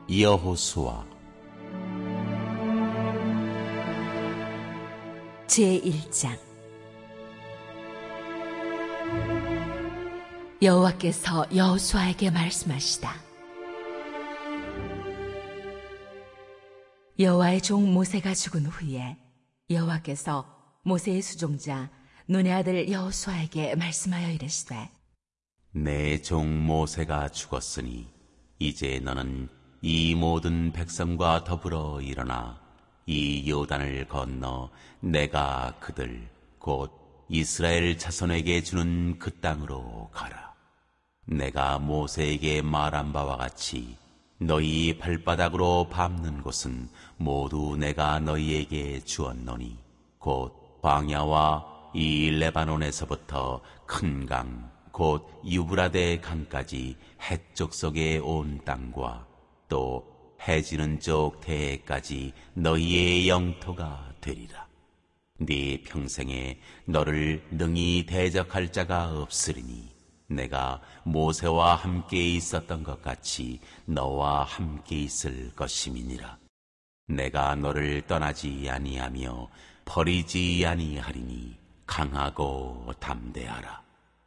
여호수아 제1장. 여호와께서 여호수아에게 말씀하시다. 여호와의 종 모세가 죽은 후에 여호와께서 모세의 수종자 눈의 아들 여호수아에게 말씀하여 이르시되, 내 종 모세가 죽었으니 이제 너는 이 모든 백성과 더불어 일어나 이 요단을 건너 내가 그들 곧 이스라엘 자손에게 주는 그 땅으로 가라. 내가 모세에게 말한 바와 같이 너희 발바닥으로 밟는 곳은 모두 내가 너희에게 주었노니 곧 광야와 이 레바논에서부터 큰 강 곧 유브라데 강까지 해쪽 속에 온 땅과 또 해지는 쪽 대해까지 너희의 영토가 되리라. 네 평생에 너를 능히 대적할 자가 없으리니 내가 모세와 함께 있었던 것 같이 너와 함께 있을 것임이니라. 내가 너를 떠나지 아니하며 버리지 아니하리니 강하고 담대하라.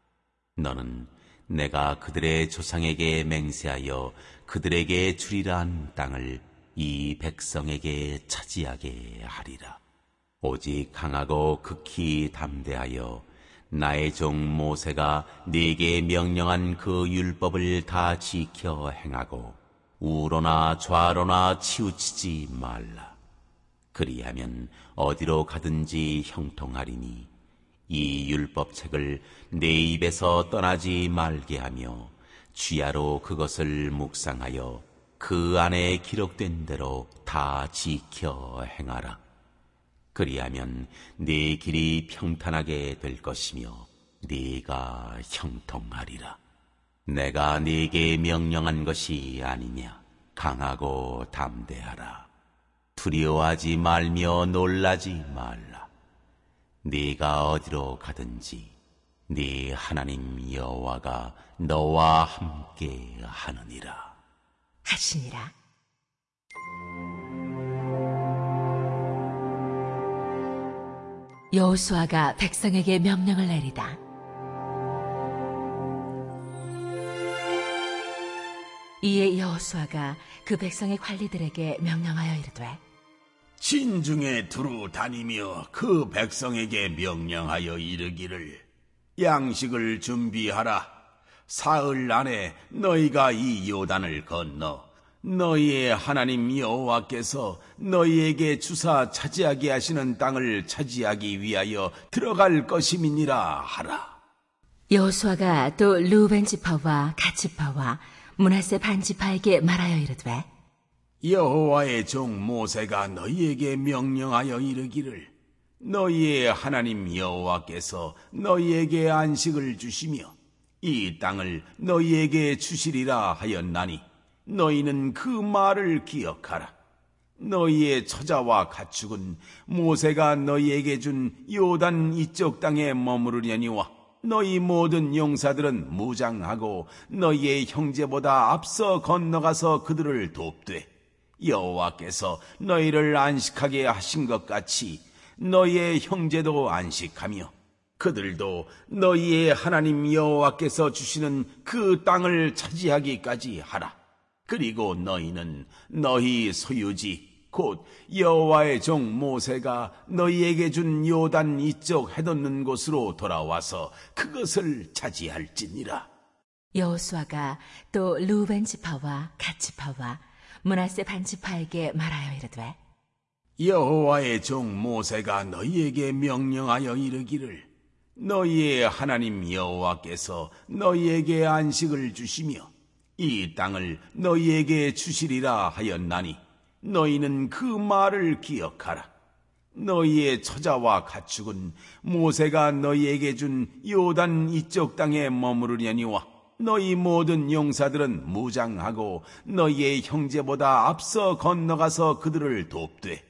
너는 내가 그들의 조상에게 맹세하여 그들에게 주리라 한 땅을 이 백성에게 차지하게 하리라. 오직 강하고 극히 담대하여 나의 종 모세가 네게 명령한 그 율법을 다 지켜 행하고 우로나 좌로나 치우치지 말라. 그리하면 어디로 가든지 형통하리니 이 율법책을 내 입에서 떠나지 말게 하며 주야로 그것을 묵상하여 그 안에 기록된 대로 다 지켜 행하라. 그리하면 네 길이 평탄하게 될 것이며 네가 형통하리라. 내가 네게 명령한 것이 아니냐. 강하고 담대하라. 두려워하지 말며 놀라지 말라. 네가 어디로 가든지 네 하나님 여호와가 너와 함께 하느니라 하시니라. 여호수아가 백성에게 명령을 내리다. 이에 여호수아가 그 백성의 관리들에게 명령하여 이르되, 진중에 두루 다니며 그 백성에게 명령하여 이르기를, 양식을 준비하라. 사흘 안에 너희가 이 요단을 건너 너희의 하나님 여호와께서 너희에게 주사 차지하게 하시는 땅을 차지하기 위하여 들어갈 것임이니라 하라. 여호수아가 또 르우벤 지파와 갓 지파와 므낫세 반 지파에게 말하여 이르되, 여호와의 종 모세가 너희에게 명령하여 이르기를, 너희의 하나님 여호와께서 너희에게 안식을 주시며 이 땅을 너희에게 주시리라 하였나니 너희는 그 말을 기억하라. 너희의 처자와 가축은 모세가 너희에게 준 요단 이쪽 땅에 머무르려니와 너희 모든 용사들은 무장하고 너희의 형제보다 앞서 건너가서 그들을 돕되 여호와께서 너희를 안식하게 하신 것 같이 너희의 형제도 안식하며 그들도 너희의 하나님 여호와께서 주시는 그 땅을 차지하기까지 하라. 그리고 너희는 너희 소유지 곧 여호와의 종 모세가 너희에게 준 요단 이쪽 해돋는 곳으로 돌아와서 그것을 차지할지니라. 여호수아가 또 르우벤 지파와 갓 지파와 므낫세 반 지파에게 말하여 이르되, 여호와의 종 모세가 너희에게 명령하여 이르기를, 너희의 하나님 여호와께서 너희에게 안식을 주시며 이 땅을 너희에게 주시리라 하였나니 너희는 그 말을 기억하라. 너희의 처자와 가축은 모세가 너희에게 준 요단 이쪽 땅에 머무르려니와 너희 모든 용사들은 무장하고 너희의 형제보다 앞서 건너가서 그들을 돕되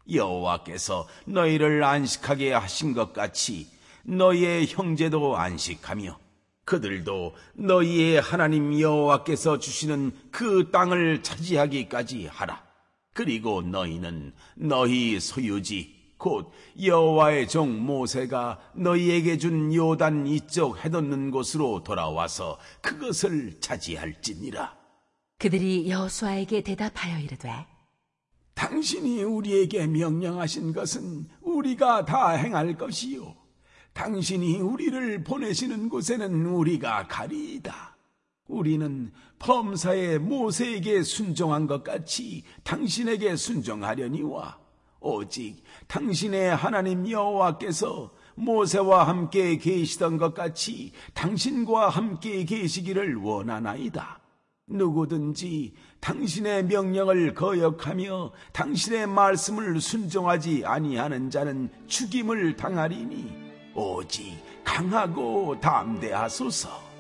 여호와께서 너희를 안식하게 하신 것 같이 너희의 형제도 안식하며 그들도 너희의 하나님 여호와께서 주시는 그 땅을 차지하기까지 하라. 그리고 너희는 너희 소유지 곧 여호와의 종 모세가 너희에게 준 요단 이쪽 해돋는 곳으로 돌아와서 그것을 차지할지니라. 그들이 여호수아에게 대답하여 이르되 당신이 우리에게 명령하신 것은 우리가 다 행할 것이요 당신이 우리를 보내시는 곳에는 우리가 가리이다. 우리는 범사에 모세에게 순종한 것 같이 당신에게 순종하려니와 오직 당신의 하나님 여호와께서 모세와 함께 계시던 것 같이 당신과 함께 계시기를 원하나이다. 누구든지 당신의 명령을 거역하며 당신의 말씀을 순종하지 아니하는 자는 죽임을 당하리니 오직 강하고 담대하소서.